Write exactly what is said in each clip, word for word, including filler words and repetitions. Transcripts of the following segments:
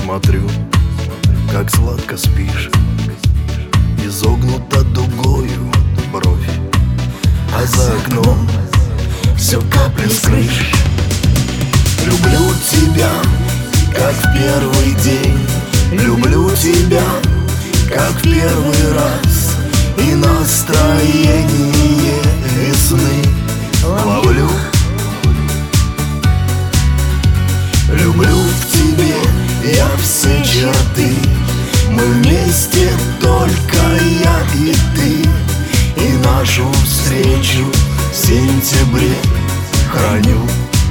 Смотрю, как сладко спишь, изогнута дугою бровь, а за окном все капли с крыш. Люблю тебя, как в первый день, люблю тебя, как в первый раз, и настроение весны ловлю. Люблю в тебе я все черты, мы вместе только я и ты, и нашу встречу в сентябре храню.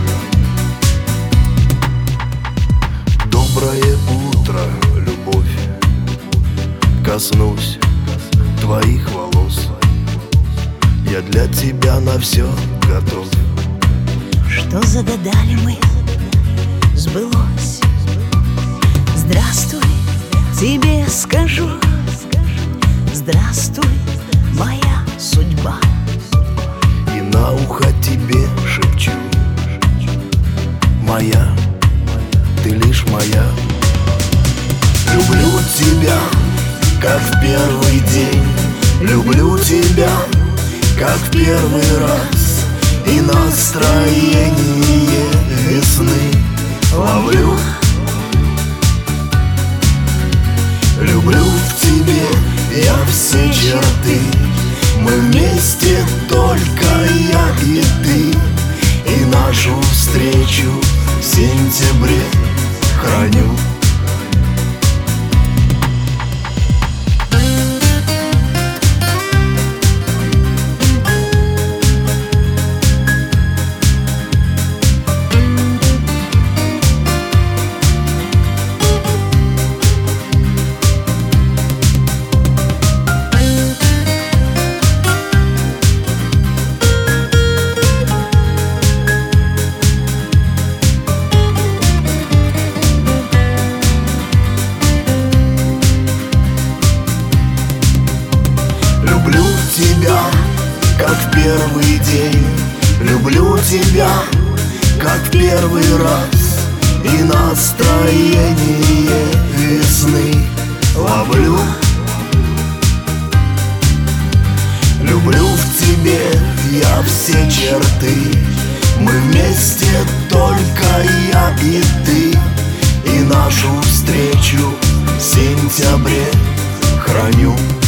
Доброе утро, любовь, коснусь твоих волос, я для тебя на все готов. Что загадали мы, сбылось. Здравствуй, тебе скажу, здравствуй, моя судьба. И на ухо тебе шепчу: моя, ты лишь моя. Люблю тебя, как в первый день, люблю тебя, как в первый раз, и настроение весны ловлю. Люблю в тебе я все черты, мы вместе только я и ты, и нашу встречу в сентябре храню. Люблю тебя, как в первый день, люблю тебя, как в первый раз, и настроение весны ловлю. Люблю в тебе я все черты, мы вместе только я и ты, и нашу встречу в сентябре храню.